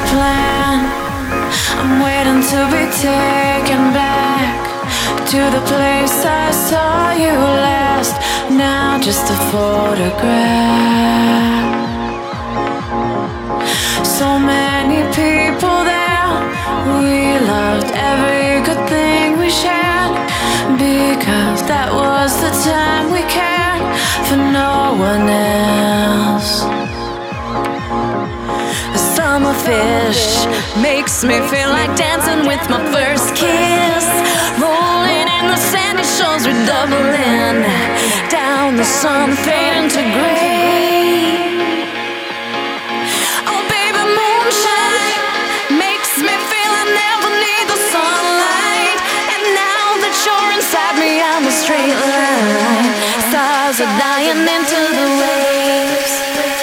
plan. I'm waiting to be taken back to the place I saw you last. Now just a photograph. So many people there. We loved every good thing we shared, because that was the time we cared for no one else. The summer fish makes me feel like dancing with my first kiss, rolling in the sandy shores, we're doubling down the sun, fading to gray. Oh baby, moonshine makes me feel I never need the sunlight. And now that you're inside me, I'm a straight line. Stars are dying into the waves.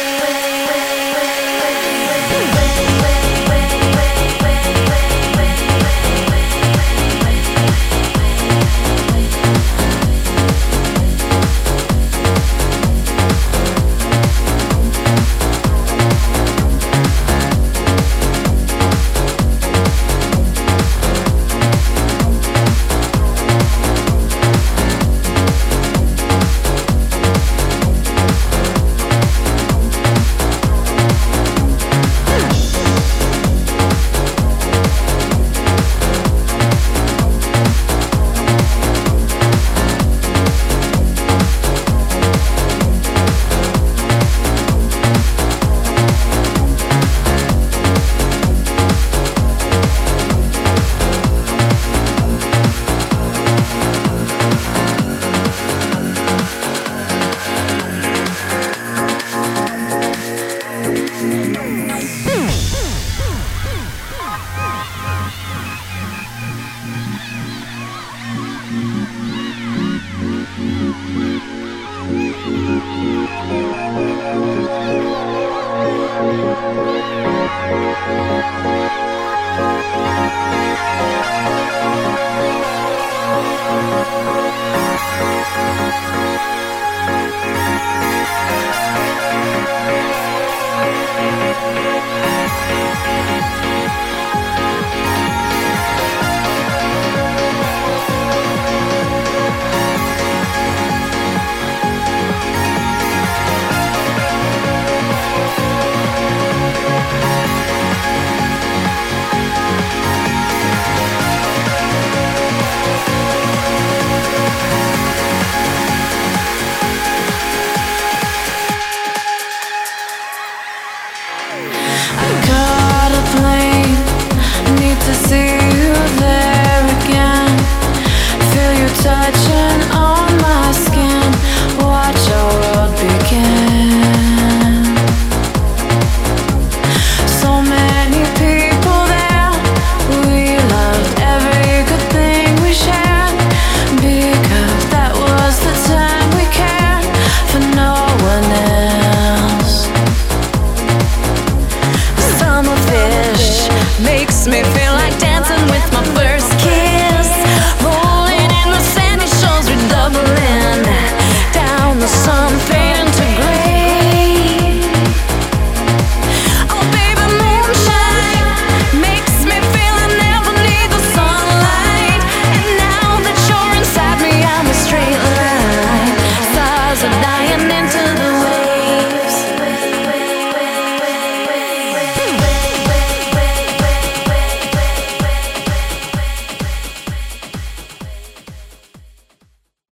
Touching on my skin, watch our world begin. So many people there. We loved every good thing we shared, because that was the time we cared for no one else. The summer fish makes me feel like